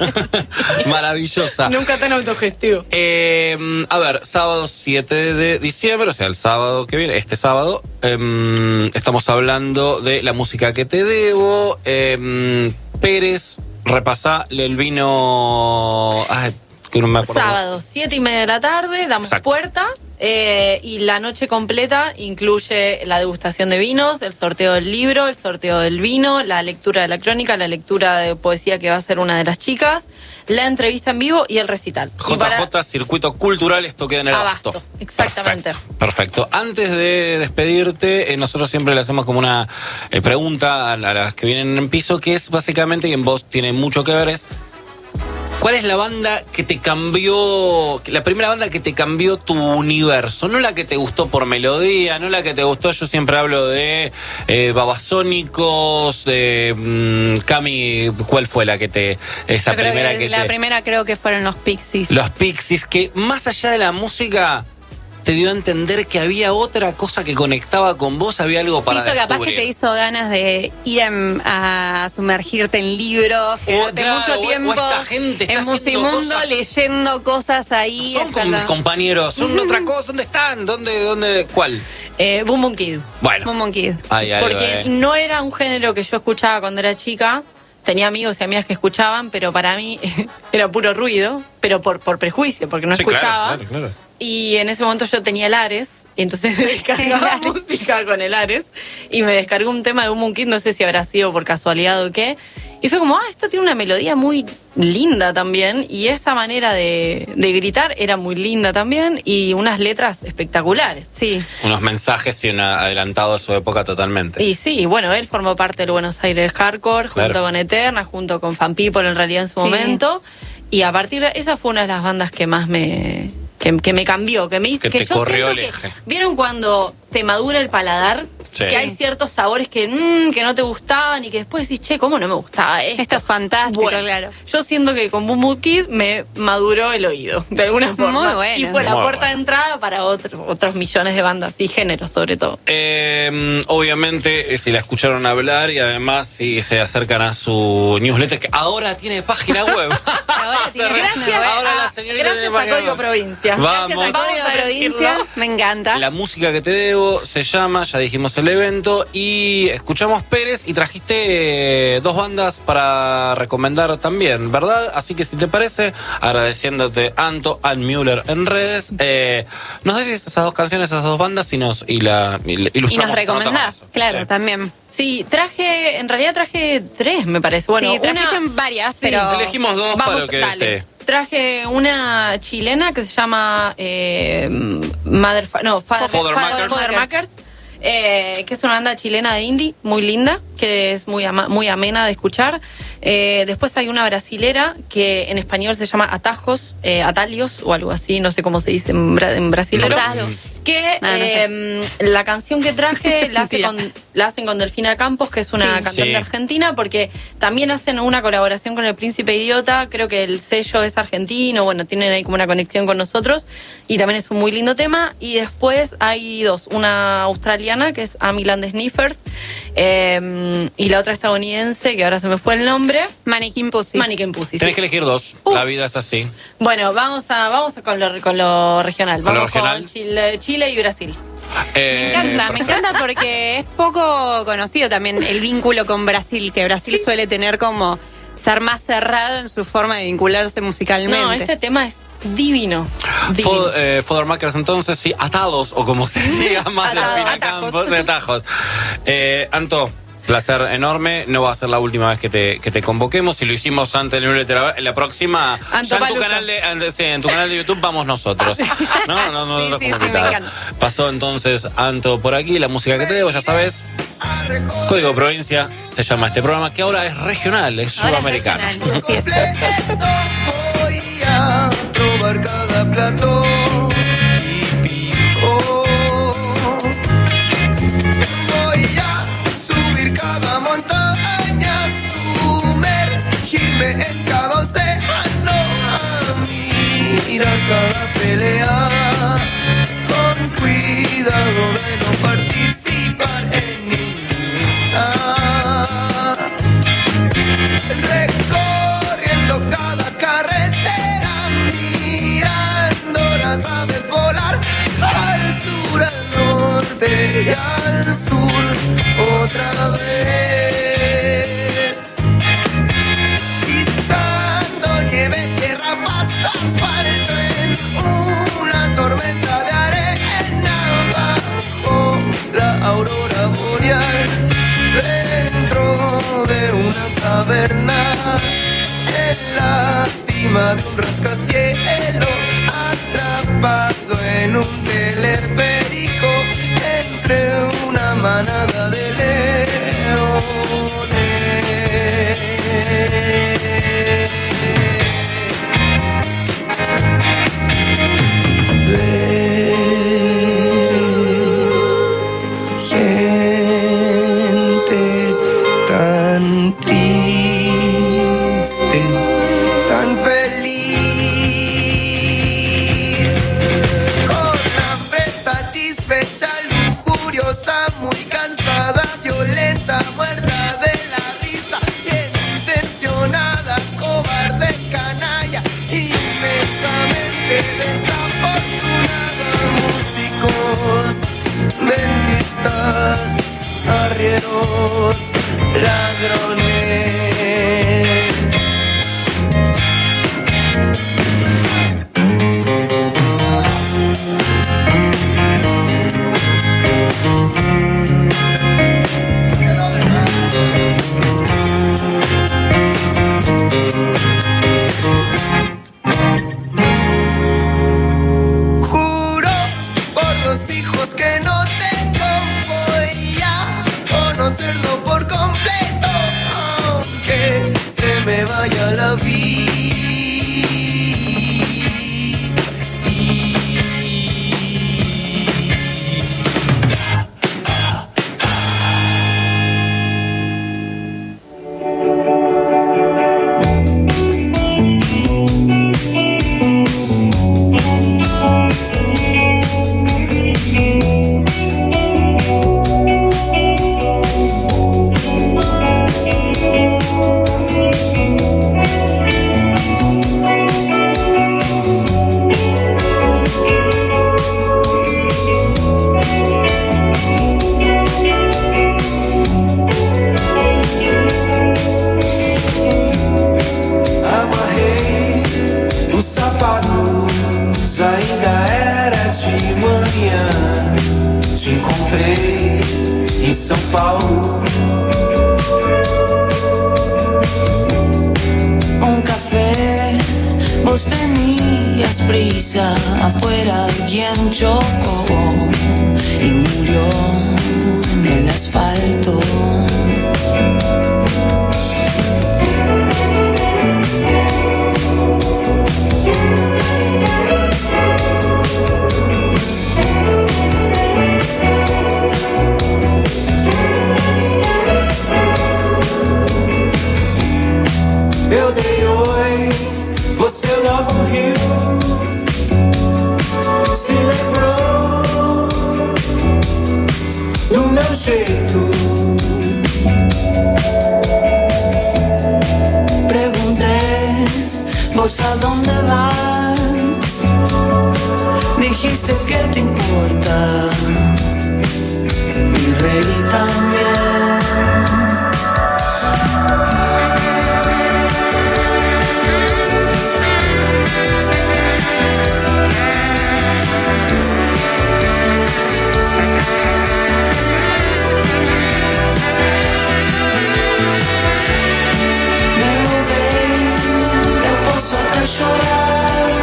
Maravillosa. Nunca tan autogestivo. Eh, a ver, sábado siete de diciembre, o sea, el sábado que viene, este sábado, eh, estamos hablando de la música que te debo. Eh, Pérez, repasá el vino. Ay, que no me acuerdo. Sábado, siete y media de la tarde, damos Exacto. puerta eh, y la noche completa incluye la degustación de vinos, el sorteo del libro, el sorteo del vino, la lectura de la crónica, la lectura de poesía que va a hacer una de las chicas, la entrevista en vivo y el recital. Y J para- J, Circuito Cultural, esto queda en el Abasto. Abasto, exactamente. Perfecto, perfecto. Antes de despedirte, eh, nosotros siempre le hacemos como una eh, pregunta a, a las que vienen en piso, que es básicamente, y en vos tiene mucho que ver, es ¿cuál es la banda que te cambió, la primera banda que te cambió tu universo? No la que te gustó por melodía, no la que te gustó, yo siempre hablo de eh, Babasónicos, de mm, Cami, ¿cuál fue la que te, esa Yo creo primera que que la te... primera creo que fueron los Pixies. Los Pixies, que más allá de la música te dio a entender que había otra cosa que conectaba con vos, había algo para hizo capaz que descubrir. te hizo ganas de ir a, a sumergirte en libros, quedarte claro, mucho o- o tiempo esta gente está en haciendo Musimundo cosas- leyendo cosas ahí. Son hasta como la- mis compañeros, son otra cosa. ¿Dónde están? ¿Dónde, dónde, cuál? Eh, Boom Boom Kid. Bueno, Moon Kid. hay algo, Porque eh. no era un género que yo escuchaba cuando era chica. Tenía amigos y amigas que escuchaban, pero para mí era puro ruido, pero por, por prejuicio, porque no Sí, claro, escuchaba. claro, claro. Y en ese momento yo tenía el Ares, y entonces me descargaba música con el Ares, y me descargó un tema de un Moon Kid, no sé si habrá sido por casualidad o qué. Y fue como, ah, esto tiene una melodía muy linda también, y esa manera de, de gritar era muy linda también, y unas letras espectaculares. Sí. Unos mensajes y una adelantado a su época totalmente. Y sí, bueno, él formó parte del Buenos Aires Hardcore, junto Claro. con Eterna, junto con Fan People en realidad en su Sí. momento. Y a partir de esa fue una de las bandas que más me que, que me cambió, que me hizo Que que, te yo corrió siento el que eje. vieron cuando te madura el paladar, Sí. que hay ciertos sabores que mm, que no te gustaban y que después decís, che, ¿cómo no me gustaba esto? Esto es fantástico, Bueno, claro. Yo siento que con Boom Boom Kid me maduró el oído, de alguna forma. Muy bueno. Y fue la Muy puerta bueno. de entrada para otro- otros millones de bandas y géneros, sobre todo. Eh, obviamente, eh, si la escucharon hablar y además si se acercan a su newsletter, que ahora tiene página web. Ahora tiene Se re- página Gracias, web. Ahora la a, señorita gracias tiene a página Código web. Provincia. Vamos. Gracias al Código Vamos a Provincia, decirlo. me encanta. La música que te debo se llama, ya dijimos el evento, y escuchamos Pérez y trajiste eh, dos bandas para recomendar también, ¿verdad? Así que si te parece, agradeciéndote Anto, Ann Müller en redes, eh, nos decís esas dos canciones, esas dos bandas y nos y la y la- Y ilustramos nos con recomendás, otra más. claro, Sí. también. Sí, traje, en realidad traje tres, me parece. Bueno, sí, trajiste una, varias, Sí, pero... Elegimos dos vamos, para que dale. se... Traje una chilena que se llama eh, Mother, no, Father, Father Father- Makers. Father Makers, eh, que es una banda chilena de indie muy linda, que es muy ama- muy amena de escuchar. Eh, después hay una brasilera que en español se llama Atajos, eh, Atalios o algo así, no sé cómo se dice en, bra en brasilero. Atajos. Que No, no sé. eh, la canción que traje la, hace Mentira. con, la hacen con Delfina Campos, que es una Sí. cantante Sí. argentina, porque también hacen una colaboración con El Príncipe Idiota. Creo que el sello es argentino, bueno, tienen ahí como una conexión con nosotros. Y también es un muy lindo tema. Y después hay dos, una australiana, que es Amiland Sniffers, eh, y la otra estadounidense, que ahora se me fue el nombre. Mannequin Pussy. Mannequin Pussy. Tenés Sí. que elegir dos. Uh. La vida es así. Bueno, vamos a vamos con lo, con lo regional. ¿Con lo Vamos regional? con Chile, Chile y Brasil. Eh, Me encanta, me perfecto. encanta porque es poco conocido también el vínculo con Brasil, que Brasil Sí. suele tener como ser más cerrado en su forma de vincularse musicalmente. No, este tema es divino. divino. Fo- eh, Fodormakers, entonces, sí, atados, o como se diga más de Atados. Delfina Campos, de atajos. Eh, Anto, placer enorme. No va a ser la última vez que te, que te convoquemos. Si lo hicimos antes del newsletter, en la próxima, ya en tu, Antopalusa. canal de, en- sí, en tu canal de YouTube vamos nosotros. No, no, no, Sí, no, sí, como sí, me invitada. encanta. Pasó entonces Anto por aquí, la música que te debo, ya sabes. Código Provincia se llama este programa, que ahora es regional, es Ahora es sudamericano. regional, así es. Voy a probar cada plato típico. Voy a subir cada montaña, sumergirme en cada océano, a mirar cada pelea con cuidado de no participar en ninguna. Recorriendo cada carretera, mirando las aves volar al sur, al norte y al sur otra vez. Pisando nieve, tierra, pasto, asfalto en una tormenta de arena, bajo la aurora boreal, dentro de una caverna, en la cima de un rascacielos, atrapado en un teleférico, entre una manada de leones. Gente tan triste, tan feliz, con hambre satisfecha, lujuriosa, muy cansada, violenta, muerta de la risa, bien intencionada, cobarde, canalla, inmensamente desafortunada, músicos, dentistas, arrieros, ladrones. Juro por los hijos que no tengo, voy a conocerlo por completo, aunque se me vaya la vida. Amarrei os sapatos, ainda era de manhã. Te encontrei em São Paulo. Un café, vos tenías prisa, afuera alguien chocó y murió en el asfalto. Eu dei oi, você logo riu. Se lembrou do meu jeito. Pregunté, ¿vos a dónde vas? Dijiste que te importa. Y reí también. Chorar,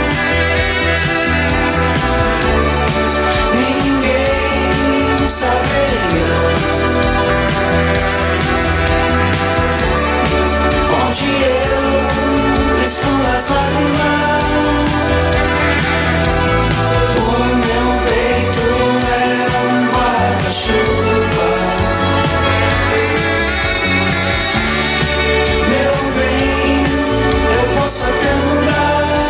ninguém saberia onde eu escondo as lágrimas. O meu peito é um guarda-chuva. Meu bem, eu posso até mudar.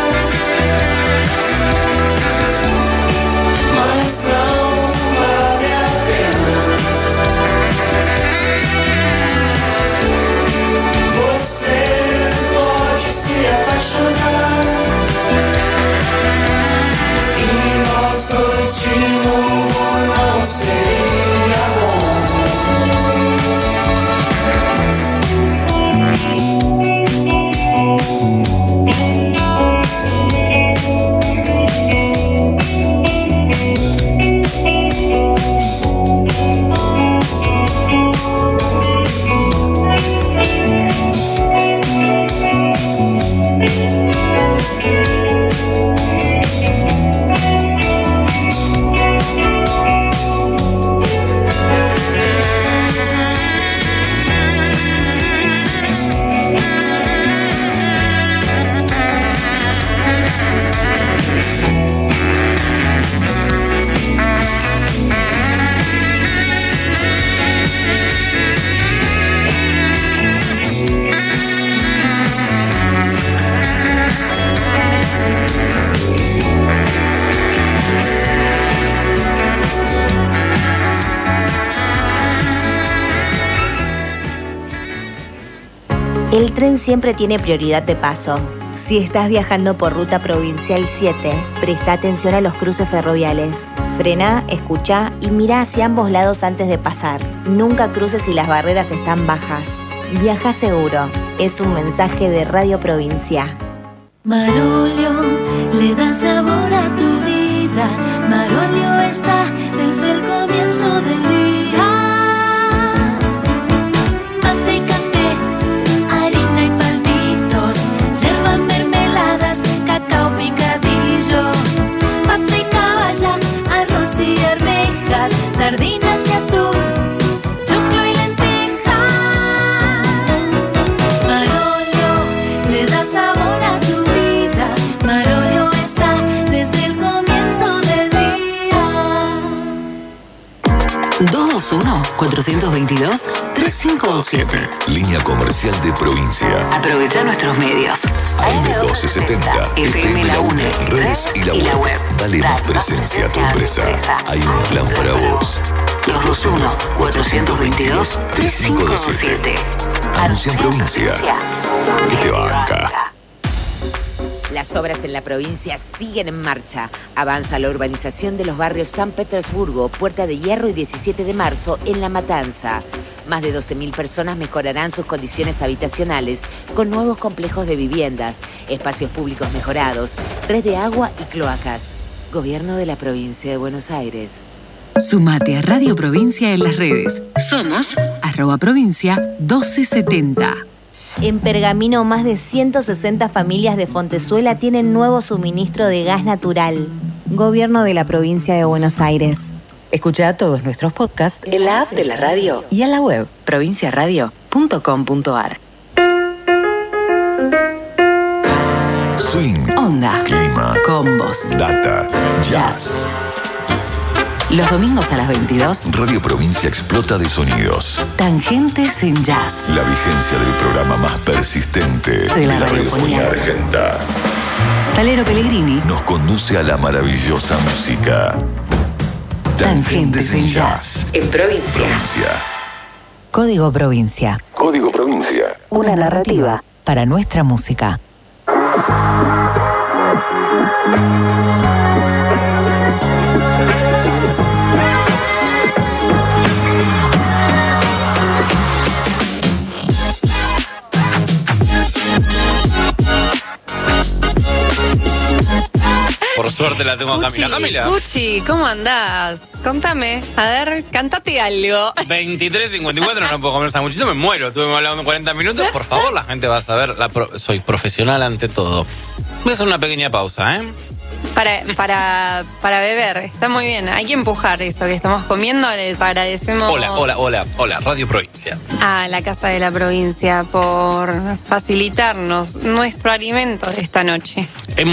El tren siempre tiene prioridad de paso. Si estás viajando por Ruta Provincial siete, presta atención a los cruces ferroviales. Frena, escucha y mira hacia ambos lados antes de pasar. Nunca cruces si las barreras están bajas. Viaja seguro. Es un mensaje de Radio Provincia. Marolio le da sabor a tu vida. Marolio está desde el comienzo del día. Mate y café, harina y palmitos, yerba, mermeladas, cacao picadillo, pata y caballa, arroz y arvejas, sardinas y atún, choclo y lentejas. Marolio le da sabor a tu vida. Marolio está desde el comienzo del día. dos dos uno, cuatro dos dos, tres cinco dos siete. Línea comercial de provincia. Aprovecha nuestros medios. A M doce setenta, F M La Una, redes y la web. Dale más presencia a tu empresa. Hay un plan para vos. dos dos uno, cuatro dos dos, tres cinco dos siete. Anuncia en provincia. Que te banca. Las obras en la provincia siguen en marcha. Avanza la urbanización de los barrios San Petersburgo, Puerta de Hierro y diecisiete de marzo en La Matanza. Más de doce mil personas mejorarán sus condiciones habitacionales con nuevos complejos de viviendas, espacios públicos mejorados, red de agua y cloacas. Gobierno de la Provincia de Buenos Aires. Sumate a Radio Provincia en las redes. Somos arroba provincia doce setenta. En Pergamino, más de ciento sesenta familias de Fontezuela tienen nuevo suministro de gas natural. Gobierno de la Provincia de Buenos Aires. Escucha todos nuestros podcasts en la app de la radio y en la web provincia radio punto com punto a r. Swing, onda, clima, combos, data, jazz. Los domingos a las veintidós, Radio Provincia explota de sonidos. Tangentes en Jazz. La vigencia del programa más persistente de la, la radiofonía argenta. Talero Pellegrini nos conduce a la maravillosa música. Tangentes, Tangentes en Jazz. En provincia. provincia. Código Provincia. Código Provincia. Una narrativa para nuestra música. Por suerte la tengo a Camila. Camila. Cuchi, ¿cómo andás? Contame, a ver, cantate algo. veintitrés cincuenta y cuatro, no puedo comer sanguchito, me muero. Estuvimos hablando cuarenta minutos. Por favor, la gente va a saber. La pro- soy profesional ante todo. Voy a hacer una pequeña pausa, ¿eh? Para, para, para beber, está muy bien. Hay que empujar eso que estamos comiendo. Les agradecemos Hola, hola, hola, hola, Radio Provincia. a la Casa de la Provincia por facilitarnos nuestro alimento de esta noche.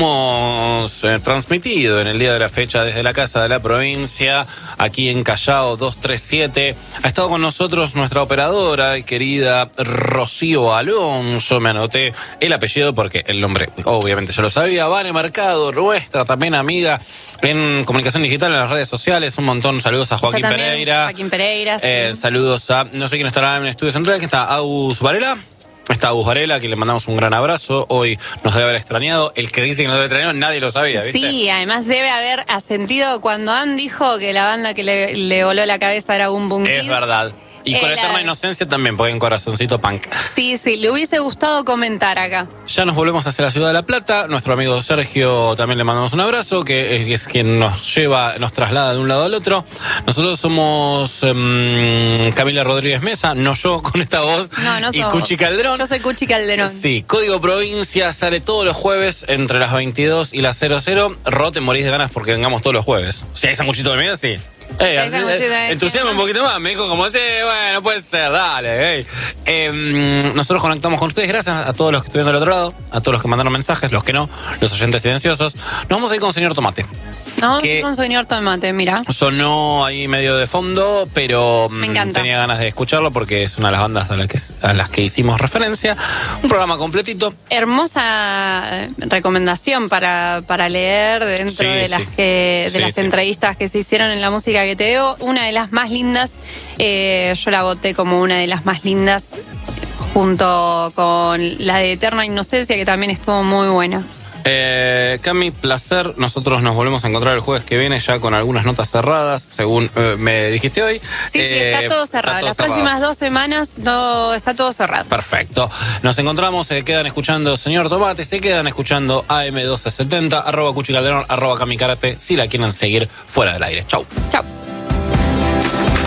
Hemos eh, transmitido en el día de la fecha desde la Casa de la Provincia, aquí en Callao dos tres siete. Ha estado con nosotros nuestra operadora y querida Rocío Alonso. Me anoté el apellido porque el nombre obviamente ya lo sabía. Vane Mercado, nuestra también amiga en comunicación digital, en las redes sociales. Un montón. Saludos a Joaquín También, Pereira. Joaquín Pereira, sí. Eh, saludos a, no sé quién estará en el estudio central, que está Agus Varela. Está Agus Varela, a quien le mandamos un gran abrazo. Hoy nos debe haber extrañado. El que dice que nos debe extrañar, nadie lo sabía, ¿viste? Sí, además debe haber asentido cuando Ann dijo que la banda que le, le voló la cabeza era un Boom Es Kid. verdad. Y con Eh, Eterna la- Inocencia también, porque en Corazoncito Punk. Sí, sí, le hubiese gustado comentar acá. Ya nos volvemos hacia la Ciudad de La Plata. Nuestro amigo Sergio también le mandamos un abrazo, que es, es quien nos lleva, nos traslada de un lado al otro. Nosotros somos um, Camila Rodríguez Mesa, no yo con esta voz, No, no y sos Cuchi vos. Calderón. Yo soy Cuchi Calderón. Sí, Código Provincia sale todos los jueves entre las veintidós y las cero cero. Ro, te morís de ganas porque vengamos todos los jueves. Si hay sanguchito de media, sí. Eh, así, sanguchito de eh, media. entusiasma un poquito más. Me dijo como, sí, bueno, puede ser, dale. eh. Eh, nosotros conectamos con ustedes. Gracias a todos los que estuvieron del otro lado, a todos los que mandaron mensajes, los que no, los oyentes silenciosos. Nos vamos a ir con Señor Tomate. No, que- con señor Tomate, mira. Sonó ahí medio de fondo, pero Me mm, encanta. tenía ganas de escucharlo porque es una de las bandas a las que, a las que hicimos referencia. Un programa completito. Hermosa eh, recomendación para, para leer dentro Sí, de las sí. que de Sí, las sí. entrevistas que se hicieron en La Música que te debo. Una de las más lindas, eh, yo la voté como una de las más lindas, junto con la de Eterna Inocencia, que también estuvo muy buena. Eh, Cami, placer. Nosotros nos volvemos a encontrar el jueves que viene ya con algunas notas cerradas, según eh, me dijiste hoy. Sí, Eh, sí, está todo cerrado. está todo Las cerrado. próximas dos semanas no, está todo cerrado. Perfecto. Nos encontramos, se quedan escuchando Señor Tomate, se quedan escuchando A M doce setenta, arroba Cuchi Calderón, arroba Cami Karate, si la quieren seguir fuera del aire. Chau. Chau.